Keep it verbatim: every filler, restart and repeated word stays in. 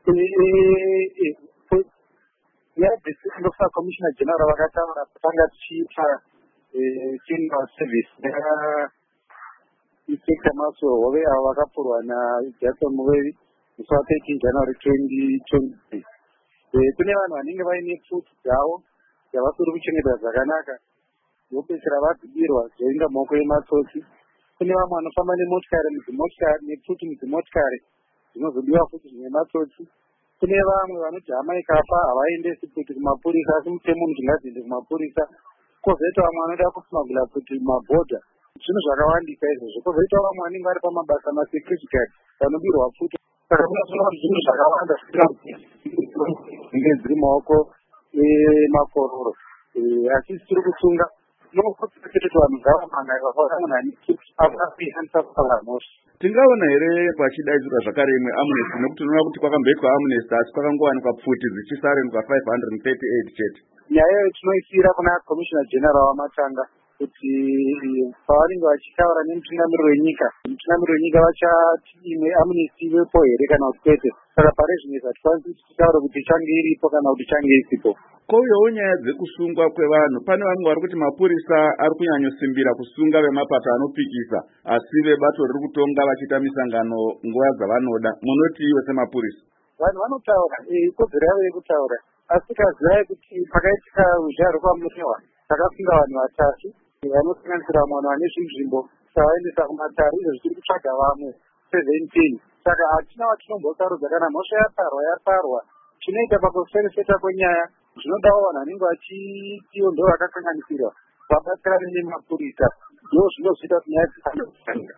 yadistrict local commissioner general vakataura kutanga tichiita funeral service inspector maso hove avo vakapfurwa najackson muvevi musi wa thirteen January twenty twenty. Kune vanhu vanenge vaine pfuti dzavo dzavasiri kuchengetwa zvakanaka vopedzisira vadzibirwa zvoinga maoko ematsotsi. Kune vamwe vanofamba nemotikari mudzimotikari nepfuti mudzimotikari dzinozodiwa futi zvine matsotsi. Kune vamwe vanoti hama ikafa havaendesi futi kumapurisa asi mutemo unoti ngadziende kumapurisa. Kwozoita vamwe vanoda kusumagula futi mabhodha. Zvinhu zvakawandika izvozvo. Kwozoita vamwe vanenge vari pamabasa masecurity guard vanobirwa futi. Saka kuna zvinhu zvakawanda zvinenge dziri maoko emakororo. Asi tiri kusunga nokutoti vanhu ngavamanga vafanani avapihanisa kusanganiswa. Tingaona here vachidaidzirwa zvakare imwe amnesty nekuti unoona kuti kwakamboitwa amnesty asi kwakangowanikwa pfuti dzichisarendzwa five hundred thirty-eight chete. Nyaya iyoyo tinoisira kuna commissioner general wamatanga kuti pavanenge vachitaura nemutungamiriri wenyika mutungamiriri wenyika vachati imwe amnesty ivepo here kana kuti kwete. Saka pare zvimwe zvatikwanisi tichitaura kuti ichange iripo kana kuti ichange isipo. Kouyawo nyaya dzekusungwa kwevanhu. Pane vamwe vari kuti mapurisa ari kunyanyosimbira kusunga vemapata anopikisa asi vebato riri kutonga vachiita misangano nguva dzavanoda. Munoti iwe semapurisa? Vanhu vanotaura ikodzero yavo yekutaura asi tikazivai kuti pakaitika ruzha rwekwamurewa takasunga vanhu vatatu vanosanganisira vamwe vanhu vane zvinzvimbo tavaendesa kumatare izvo zvichiri kutsvaga vamwe seventeen. Saka hatina watinombosarudza kana mhosva yaparwa yaparwa. Chinoita pakuferefeta kwenyaya zvinodawo vanhu vanenge vachitiwo ndo vakakanganisirwa vabatsirane nemapurisa ndo zvinozoita kuti nyaya dzifambe.